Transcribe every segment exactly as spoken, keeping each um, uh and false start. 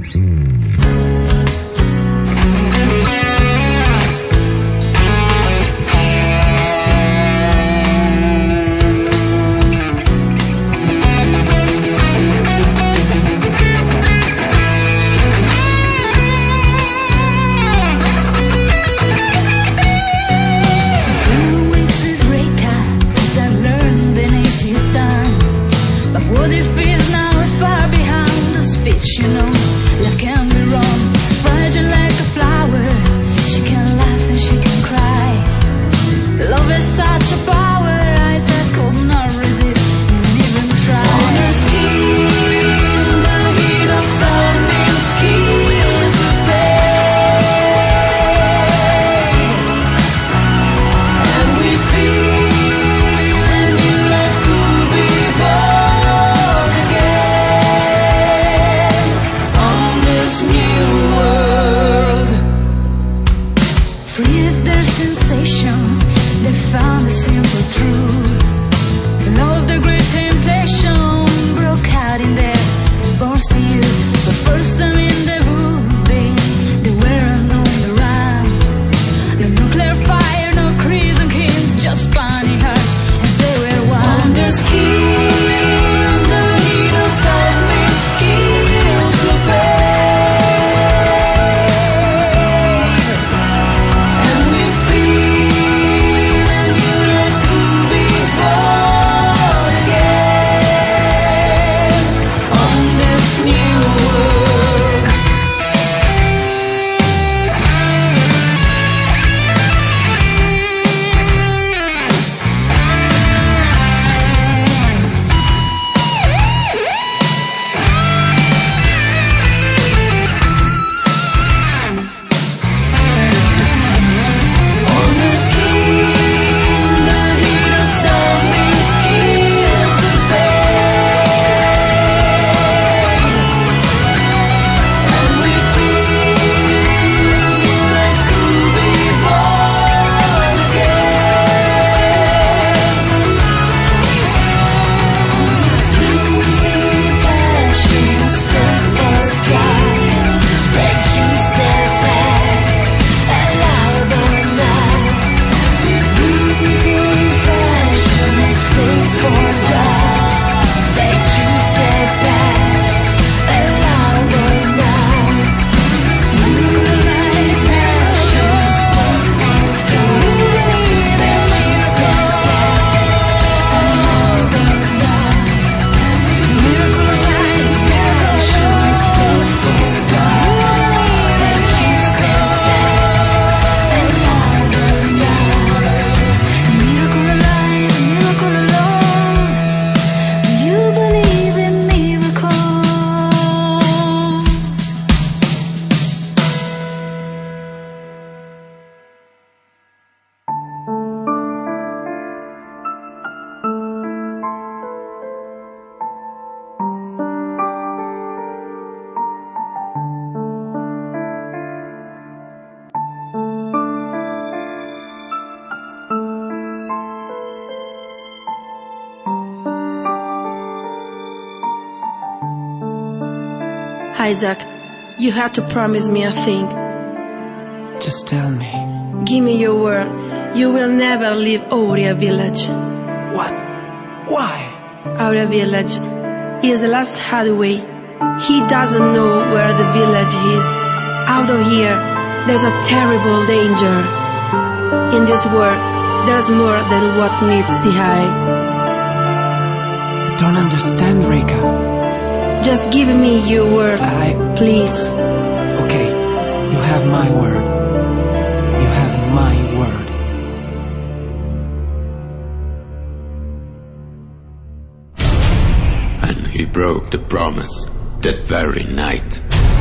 Isaac, you have to promise me a thing. Just tell me. Give me your word. You will never leave Aurea village. What? Why? Aurea village is the last highway. He doesn't know where the village is. Out of here, there's a terrible danger. In this world, there's more than what meets the eye. I don't understand, Reka. Just give me your word, I... please. Okay, you have my word. You have my word. And he broke the promise that very night.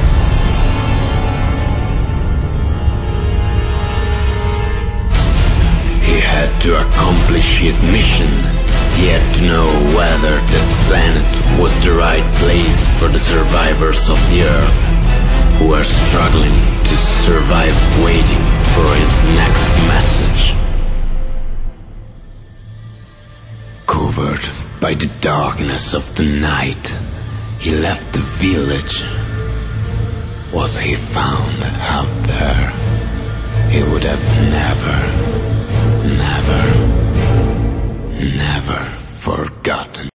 He had to accomplish his mission. He had to know whether that planet was the right place for the survivors of the Earth, who are struggling to survive waiting for his next message. Covered by the darkness of the night, he left the village what he found out there, he would have never, never, never forgotten.